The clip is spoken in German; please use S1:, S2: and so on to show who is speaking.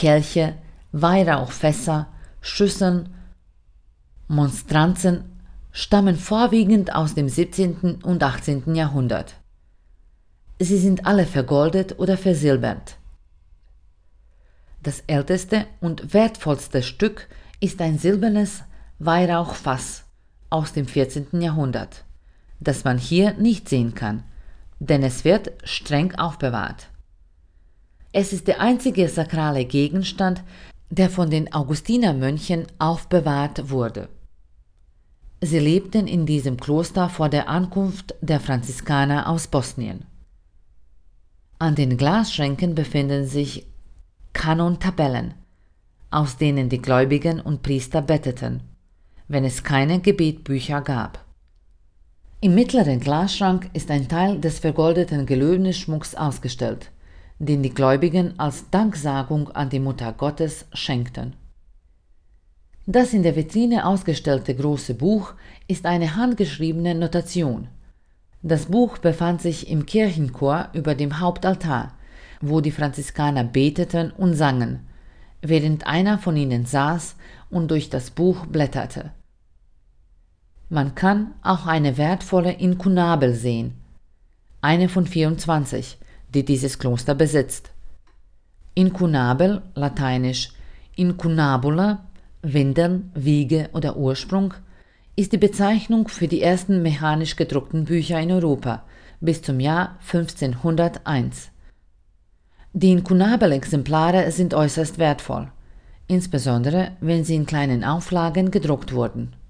S1: Kelche, Weihrauchfässer, Schüsseln, Monstranzen stammen vorwiegend aus dem 17. und 18. Jahrhundert. Sie sind alle vergoldet oder versilbert. Das älteste und wertvollste Stück ist ein silbernes Weihrauchfass aus dem 14. Jahrhundert, das man hier nicht sehen kann, denn es wird streng aufbewahrt. Es ist der einzige sakrale Gegenstand, der von den Augustinermönchen aufbewahrt wurde. Sie lebten in diesem Kloster vor der Ankunft der Franziskaner aus Bosnien. An den Glasschränken befinden sich Kanontabellen, aus denen die Gläubigen und Priester beteten, wenn es keine Gebetbücher gab. Im mittleren Glasschrank ist ein Teil des vergoldeten Gelöbnisschmucks ausgestellt, den die Gläubigen als Danksagung an die Mutter Gottes schenkten. Das in der Vitrine ausgestellte große Buch ist eine handgeschriebene Notation. Das Buch befand sich im Kirchenchor über dem Hauptaltar, wo die Franziskaner beteten und sangen, während einer von ihnen saß und durch das Buch blätterte. Man kann auch eine wertvolle Inkunabel sehen, eine von 24, die dieses Kloster besitzt. Inkunabel, lateinisch incunabula, Windeln, Wiege oder Ursprung, ist die Bezeichnung für die ersten mechanisch gedruckten Bücher in Europa bis zum Jahr 1501. Die Inkunabel-Exemplare sind äußerst wertvoll, insbesondere wenn sie in kleinen Auflagen gedruckt wurden.